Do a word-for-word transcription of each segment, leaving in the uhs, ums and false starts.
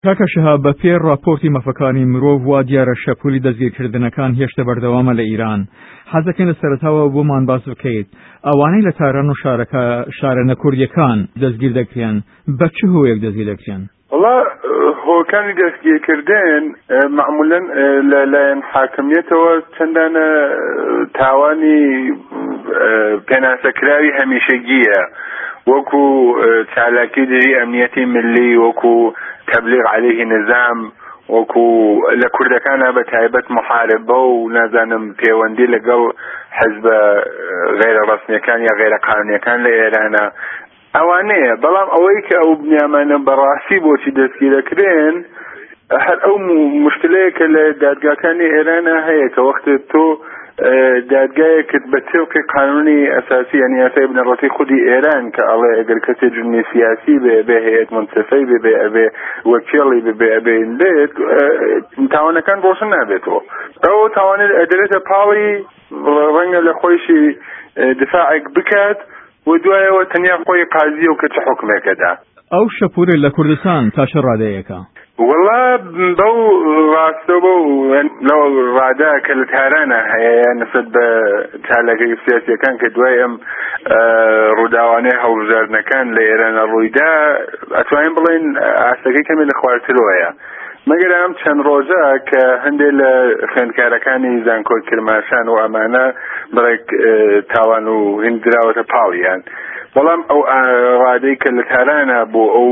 کاکە شەهاب بە پێی راپۆرتی مەفەکانی مرۆڤ وا دیارە شەپۆلی دەستگیرکردنەکان هێشتا بەردەوامە لە ئیران. حەزەکەن لە سەرەتاوە بۆمان باس بکەیت ئەوانەی لە تاران و شارە نەکوردیەکان دەستگیر دەکرێن بە چ هۆیەک دەستگیر دەکرێن؟ وڵا هۆکانی دەستگیرکردن معمولاً لەلایەن حاکمیەتەوە چەندانە تاوانی پێناسەکراوی هەمیشەگیە، وەکو چالاکی دژی ئەمنیەتی ملی، وەکو تەبلیغ عەلەیهی نظام، وەکو لە کوردەکانە بە تایبەت محاربە و نازانم پەیوەندی لەگەڵ حیزبە غیرە ڕەسمیەکان یا غیرە قانونیەکان لە ئێرانە ئەوانەیە. بەڵام ئەوەی کە ئەو بنیامانە بەڕاستی بۆچی دەستگیرەکرێن هەر ئەو مشکلەیە کە لە دادگاکانی ئێرانە هەیە کە وەختێک تۆ دادگایەکت بە تێڵقی قانونی ئەساسی یعنی یاسای بنەڕەتی خودی ئێران کە ئەڵێ ئەگەر کەسێ جرمی سیاسی بێ بێ هەیەت منسفەی بێ بێ ئەبێ وەکیڵی بێ ئەبێن بێت تاوانەکان ڕۆشن نابێتەوە. ئەو تاوانێت ئەدرێتە پاڵی ڕەنگە لە خۆیشی دفاعێک بکات و دوایەوە تەنیا خۆی قازی و کە چه حکمێکەدا. ئەو شەپورە لە کوردستان تا چه ڕادەیەکە؟ وەڵا بەو ڕاستە بە لەو ڕادا کە لە تارانە هەیە نسبەت بە چالاکیی سیاسیەکان کە دوای ئەم ڕووداوانەی هەڵبژاردنەکان لە ئێرانە ڕوویدا ئەتوانین بڵێن ئاستەکەی کەمی لە خوارترەوەیە. مەگەر ئەم چەند ڕۆژە کە هەندێک لە خوێندکارەکانی زانکۆی کرماشان و ئەمانە بڕێک تاوان و هێندراوەتە پاڵیان. بەڵام ئەو ڕادەی کە لە تارانە بۆ ئەو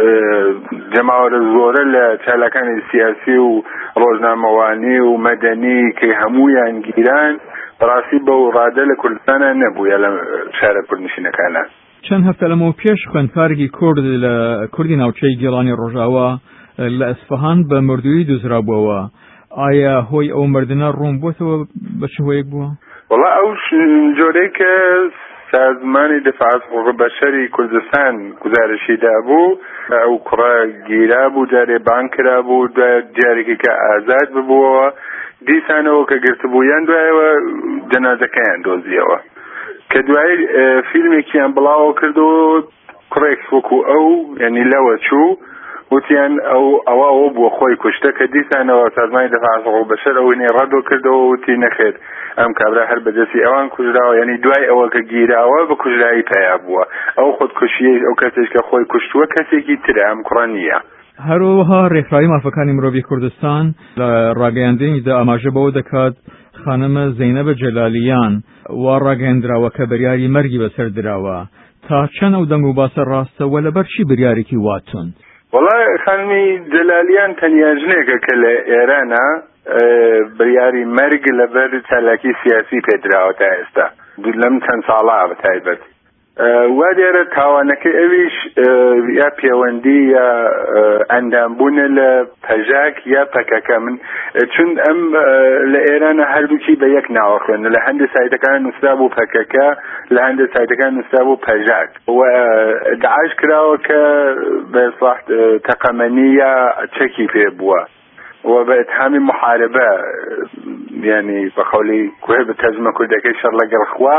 جەماوەرە زۆرە لە چالاکانی سیاسی و ڕۆژنامەوانی و مەدەنی کە هەموویان گیران بەڕاستی بەو ڕادە لە کوردستانە نەبووە لە شارە کوردنشینەکانە. چەند هەفتە لەمەوە پێش خوێندکارێکی کورد لە کوردی ناوچەی گێڵانی ڕۆژاوە لە ئەسفەهان بە مردووی دۆزرابووەوە. ئایا هۆی ئەو مردنە ڕوون بووەتەوە بە چ هۆیەک بووە؟ وەڵا ئەو جۆرەی کە سازمانی دفاع از حقوق بشری کوردستان گزارشی دابو او کوڕە گیرا بوو جارێ بان کرا بوو جارێکی کە ئازاد ببووەوە دیسانەوە کە گرتبوویان دوایەوە جەنازەکەیان دۆزیەوە کە دوای فیلمێکیان بڵاوە کردو کوڕێک وەکو ئەو یعنی لەوە چوو وتیان ئەو ئەوە ئەوە بووە خۆی کوشتە کە دیسانەوە سازمانی دفاع از حقوق بشر ئەوەی ڕەدۆ کردەوە وتی نەخێت ئەم کابرا هەر بەدەستی ئەوان کوژراوە یعنی دوای ئەوە کە گیراوە بە کوژرایی پیا بووە ئەو خۆدکوشیە ئەو کەسێک کە خۆی کوشتووە کەسێکی ترە ئەم کوڕە نییە. هەروەها ڕێکخراوی مافەکانی مرۆڤی کوردستان لە ڕاگەیاندنیدا ئاماژە بەوە دەکات خانمە زەینەبە جەلالیان وا ڕاگەیاندراوە کە بەریاری مەرگی بەسەر دراوە تا چەند ئەو دەنگ و باسە ڕاستەوە لەبەر چی بریارێکی واتون؟ وەڵای خانمی جەلالیان تەنیا ژنێکە کە لە ئێرانە بریاری مەرگ لەبەر چالاکی سیاسی پێدراوە تا ئێستا لەم چەند ساڵا بەتایبەت وا دیارە تاوانەکە ئەویش یا پەیوەندی یا ئەندامبوونە لە پەژاک یا پەکەکە من چون ئەم لە ئێرانە هەردووکی بە یەک ناوە خوێن لە هەندێک سایتەکان نووسرا بوو پەکەکە لە هەندێک سایتەکان نووسرا بوو پەژاک و داعش کراوە کە بەسڵاح تەقەمەنی یا چەکی پێ بووە و بە اتهامی محاربە یعنی بە قەولی کوێ بە تەرجمە کوردەکەی شەڕ لەگەڵ خوا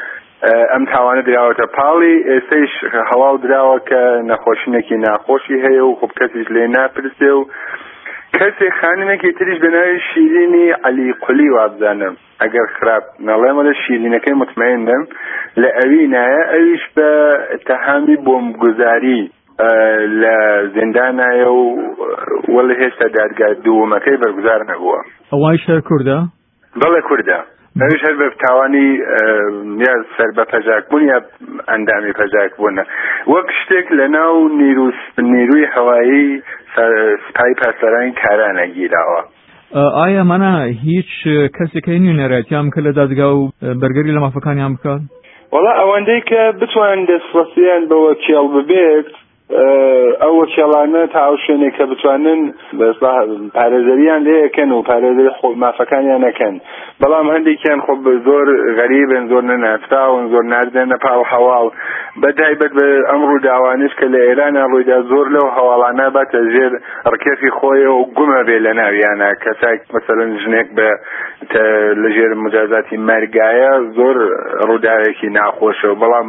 ئەم تاوانە دراوەتە پاڵی ئێستەیش هەواڵ دراوە کە نەخۆشینێکی ناخۆشی هەیە و خۆب کەسیش لێ ناپرسێ و کەسێک خانمێکی تریش بە ناوی شیرینی عەلی قولی وابزانم ئەگەر خراپ نەڵێمە لە شیرینەکەی مطمئنم لە ئەوینایە ئەویش بە اتهامی بۆمبگوزاری لە زیندانایە و وەڵی هێشتا دادگای دووەمەکەی بەرگوزار نەبووە. ئەوای شەر کووردە؟ بەڵێ کووردە. ئەویش هەر بە تاوانی یا سەر بە پەژاک بوون یا ئەندامی پەژاک بوونە وەک شتێک لە ناو نیروی هەوایی سپای پاسەرانی کارانە گیراوە. ئایا مانە هیچ کەسێکی نوێنەرایەتیان کە لە دادگا و بەرگەری لە مافەکانیان بکات؟ وەڵا ئەوەندەی کە بتوان دەستڕەستیان بە وەکیڵ ببێت ئەو وەکیڵانە تا ئەو شوێنێک کە بتوانن پارێزەریان لێ یەکەن و پارێزەری مافەکانیان نەکەن بەڵام هەندێکیان خۆ زۆر غەریبن زۆر نەناسراون زۆر ناردێنە پاو هەواڵ بەتایبەت بە ئەم ڕووداوانش کە لە ئێرانە ڕوویدا زۆر لەو هەواڵانە باتە ژێر ڕکێفی خۆیەوە و گومە بێ لە ناویانە کەسێک مەسەڵەن ژنێک بە لەژێر مجازاتی مەرگایە زۆر ڕووداوێکی ناخۆشە بەڵام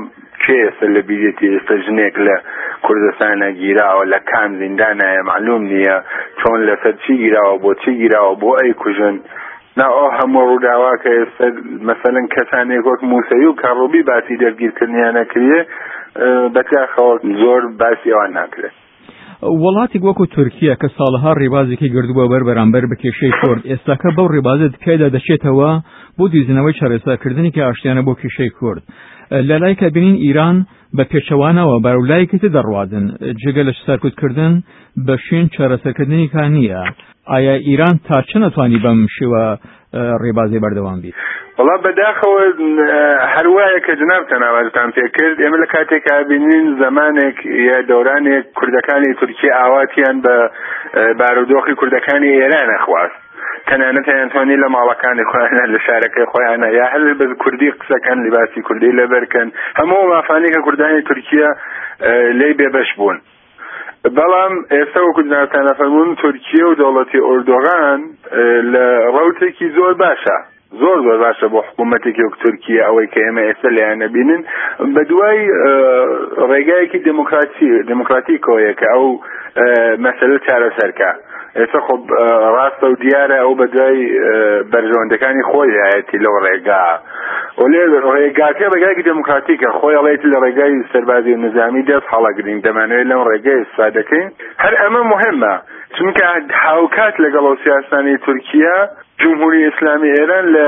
کێ ئێستا لە بیرێتی ئێستا ژنێک لە کوردستانە گیراوە لە کام زیندانایە معلوم نییە چۆن لەسەر چی گیراوە بۆ چی گیراوە بۆ ئەی کوژن نا ئەو هەموو ڕووداوا کە ئێستا مەسەلەن کەسانێک وەک موسەوی و کاڕۆبی باسی دەرگیرکردنیان نەکرێ بەتیاخەوە زۆر باسی ئەوان ناکرێت. وڵاتێک وەکو تورکیا کە ساڵها ڕێبازێکی گردووە بەر بەرامبەر بە کێشەی کورد ئێستاکە بەو ڕێبازە تکایدا دەچێتەوە بۆ دیزنەوەی چارەسەرکردنی کە ئاشتیانە بۆ کێشەی کورد. لە لای کە بینین ئیران بە پێچەوانەوە بەرەولایەکی دەڕوادن جگە لە سەرکوتکردن بە شوێن چارەسەرکردنی کا نییە. ئایا ئیران تا چ نەتوانی بەم شێوە ڕێبازی بەردەوام بیت؟ وڵا بەداخەوە هەروایە کە جناب تەناوازتان پێکرد ئێمە لە کاتێکا بینین زمانێک یا دەورانێک کوردەکانی تورکیا ئاواتیان بە بارودۆخی کوردەکانی ئێرانە خواست تەنانەت هەیەنتوانی لە ماڵەکانی خۆیانە لە شارەکەی خۆیانە یا هەر بە کوردی قسەکەن لیباسی کوردی لەبەرکەن هەموو مافانی کە کوردانی تورکیا لێی بێبەش بوون. بەڵام ئێستا وەکو جنابتانە فەرموون تورکیا و دەوڵەتی ئۆردۆغان لە ڕەوتێکی زۆر باشە زۆر زۆر باشە بۆ حکوومەتێکی وەک تورکیا ئەوەی کە ئێمە ئێستا لێیانە بینن بە دوای ڕێگایەکی دموکراتیکەوەیە کە ئەو مەسەلە چارەسەرکە. ئێستا خۆ ڕاستە و دیارە ئەو بە دوای بەرژەوەندەکانی خۆی هایەتی لەو ڕێگا و لێ ڕێگاکە ڕێگایەکی دموکراتیکە خۆی ئەڵێتی لە ڕێگای سەربازی و نظامی دەست هەڵەگرین دەمانوێت لەم ڕێگای ئیستفادە دەکەین. هەر ئەمە مهمە چونکە هاوکات لەگەڵ ئەو سیاسانی تورکیا جمهوری ئیسلامی ئێران لە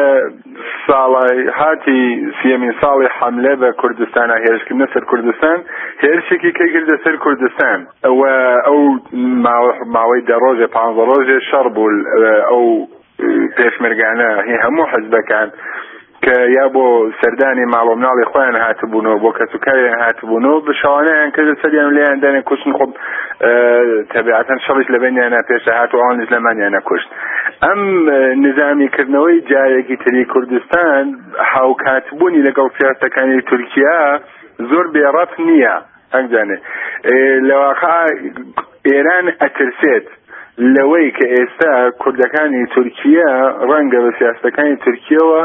ساڵی هاتی سیەمین ساڵی حملە بە کوردستانە هێرشکردنە سەر کوردستان هێرشێکی کردە سەر کوردستان و ئەو ماوەی دە ڕۆژێ پانزە ڕۆژێ شەڕ بوو ئەو پێشمەرگانە هەموو حزبەکان کە یا بۆ سەردانی ماڵ و مناڵی خۆیان هاتبوونەوە بۆ کەسوکاریان هاتبوونەوە بە شەوانەیان کردە سەریان لێیان دانێ کوشتن خۆ تەبیعەتەن شەڕیش لە بینیانە پێشە هات و ئەوانش لەمانیانە کوشت. ئەم نظامیکردنەوەی جارێکی تری کوردستان هاوکاتبوونی لەگەڵ سیاسەکانی تورکیا زۆر بێڕەت نییە. ئەنجانێ لەواقع ئێران ئەترسێت لەوەی کە ئێستا کوردەکانی تورکیا ڕەنگە بە سیاسەکانی تورکیەوە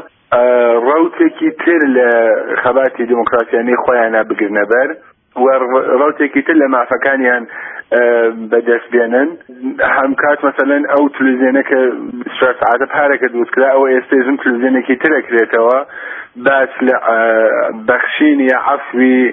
ڕەوتێکی تر لە خەباتی دموکراسیانی خۆیانە بگرنە بەر و ڕەوتێکی تر لە مافەکانیان بەدەست بێنن. هەم کات مەسەلەن ئەو تلویزیۆنە کە ساعتە پارەکە دروستکرا ئەوە ئێستا ژن تلویزیۆنێکی ترەکرێتەوە باس لە بەخشین یا عەفوی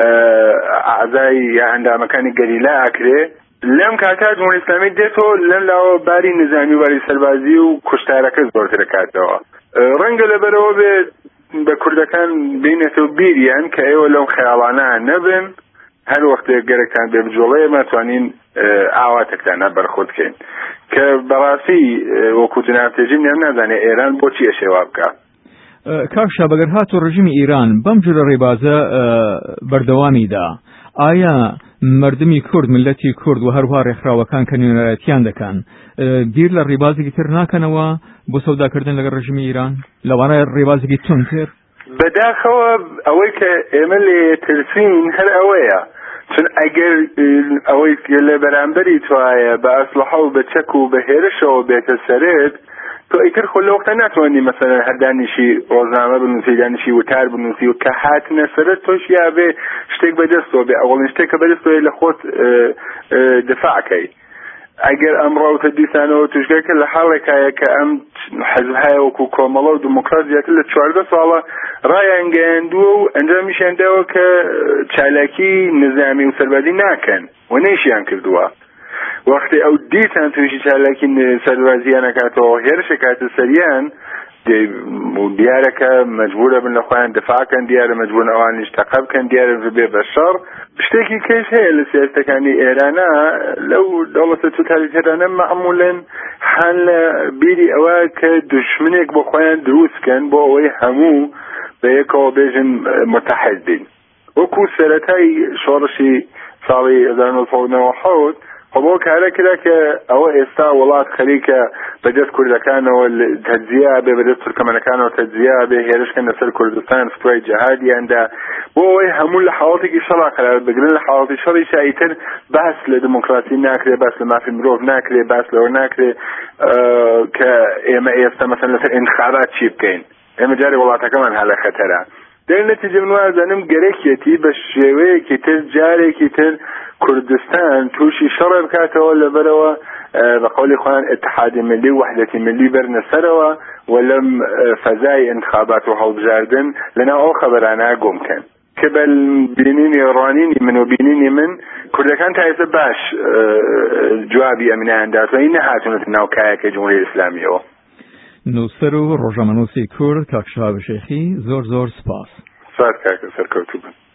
ئەعزای یا ئەندامەکانی گەریلا ئەکرێ. لەم کاتا جمهوری ئیسلامی دێتەوە لەم لاوە باری نظامی و باری سەربازی و کوشتارەکە زۆرتر دەکاتەوە. ڕەنگە لەبەرەوە بێت بە کوردەکان بینێتەوە بیریان کە ئێوە لەو خەیاڵانە نەبن هەر وەختێک گەرەکان بێ بجۆڵەیە ماتوانین ئاواتێکتانە بەرخۆت بکەین کە بەڕاستی وەکو جناب تێژیم نێم نازانێ ئێران بۆچی ئەشێوا بکە. کاکشا بەگەر هاتۆ ڕژیمی ئیران بەم جۆرە ڕێبازە بەردەوامیدا ئایا مردمی کورد ملەتی کورد و هەروها ڕێکخراوەکان کە نوێنەرەتیان دەکەن بیر لە ڕێبازێکی تر ناکەنەوە بۆ سەوداکردن لەگەڵ ڕژیمی ئیران لەوانە ڕێبازێکی تونتر؟ بەداخەوە ئەوەی کە ئێمە لێ ترسین هەر ئەوەیە چون ئەگەر ئەوەی لە بەرامبەری توایە بە ئەسلحە و بە چەک و بە هێرشەوە بێتە سەرێت تۆ ئیتر خۆ لەوەختە ناتوانانی مەسەلەن هەردانیشی ڕۆژنامە بنووسی دانیشی وتار بنووسی و کە هاتنە سەرت تۆش یابێ شتێک بەدەستەوە بێ ئەوڵین شتێک کە بەدەستەوە لە خۆت دفاعکەی. ئەگەر ئەم ڕەوتە دیسانەوە توشکەکە لە حاڵێکایە کە ئەم حەزبهای وەکو کۆمەڵە و دموکرات زیاتر لە چواردە ساڵە ڕایان گەیاندووە و ئەنجامیشیان داوە کە چالاکی نظامی و سەربازی ناکەن و نەیشیان کردووە. وەختی ئەو دیسان تووشی چالاکی سەربازیان نەکاتەوە هێرشە کاتە سەریان دیارەکە مەجبورە بن لە خۆیان دفاعکەن دیارە مەجبورن ئەوانیش تەقە بکەن دیارە بێ بە شەڕ. شتێکی کەس هەیە لە سیاسەتەکانی ئێرانە لەو دەوڵەتە توتالیتەرانە مەعموولەن هەن لە بیری ئەوە کە دوشمنێک بۆ خۆیان دروستکەن بۆ ئەوەی هەموو بە یەکەوە بێژن متحد بین. وەکو سەرەتای شۆڕشی ساڵی هەزار و نۆ سەد و نەوە و حەوت بۆ کارە کرا کە ئەوە ئێستا وڵات خەریکە بەدەست کوردەکانەوە تەجزیە بێ بەدەست تورکمەنەکانەوە تەجزیە بێ هێرشکەن لەسەر کوردستان فتوای جەهادیاندا بۆ ئەوەی هەموو لە حاڵەتێکی شەڕا قەرار بگرن. لە حاڵەتی شەڕی شایتر باس لە دموکراسی ناکرێ باس لە مافی مرۆڤ ناکرێ باس لەوە ناکرێ کە ئێمە ئێستا مەسەن لەسەر ئینتخابات چی بکەین. ئێمە جارێ وڵاتەکەمان هەلە خەتەرە دەرنەتیجە من وازانم گەرەکێتی بە شێوەیەکی تر جارێکی تر کوردستان تووشی شەڕێ بکاتەوە لەبەرەوە بە قولی خۆیان اتحادی ملی و وحدەتی ملی بەرنە سەرەوە و لەم فەزای انتخابات و هەڵبژاردن لەناو ئەو خەبەرانە گۆم بکەن کە بە بینینی ڕوانینی من و بینینی من کوردەکان تا ئێستا باش جوابی ئەمنیان داتوە نەهاتونەتە ناو کایەکە جمهوری ئیسلامیەوە. نووسەر و ڕۆژنامەنووسی کورد کاک شەهاب شێخی زۆر زۆر سپاس. سپاس کاکە سەرکەوتوو بن.